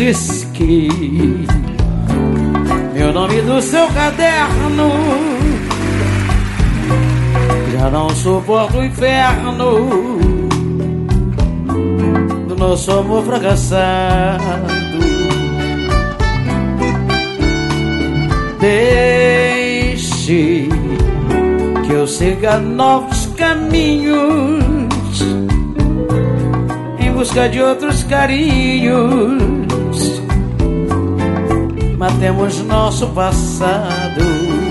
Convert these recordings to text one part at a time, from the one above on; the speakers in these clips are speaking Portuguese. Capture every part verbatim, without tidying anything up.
risque meu nome do seu caderno. Já não suporto o inferno do nosso amor fracassado. Deixe que eu siga novos caminhos em busca de outros carinhos. Matemos nosso passado.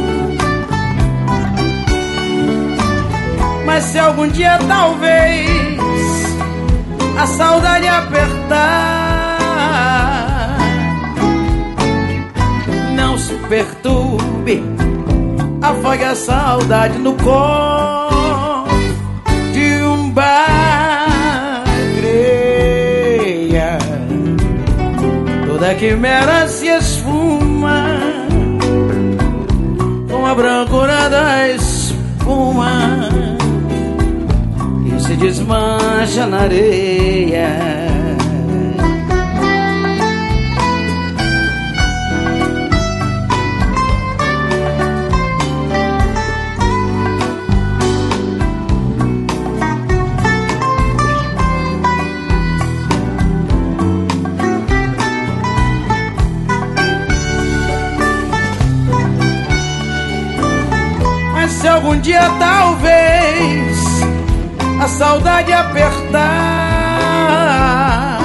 Mas se algum dia talvez a saudade apertar, não se perturbe, afogue a saudade no corpo de um bar. Creia, toda quimera se esfuma com a brancura da espuma e se desmancha na areia. Se algum dia talvez a saudade apertar,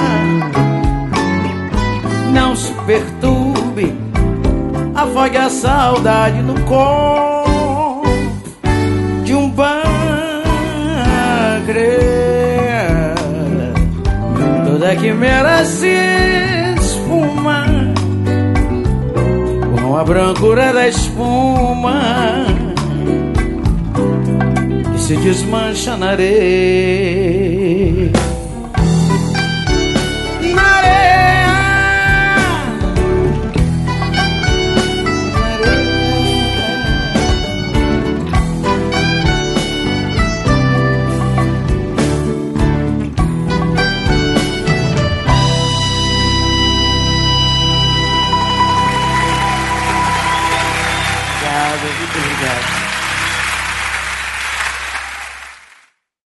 não se perturbe, afogue a saudade no corpo de um bagre. Toda quimera se esfuma com a brancura da espuma se desmancha na areia.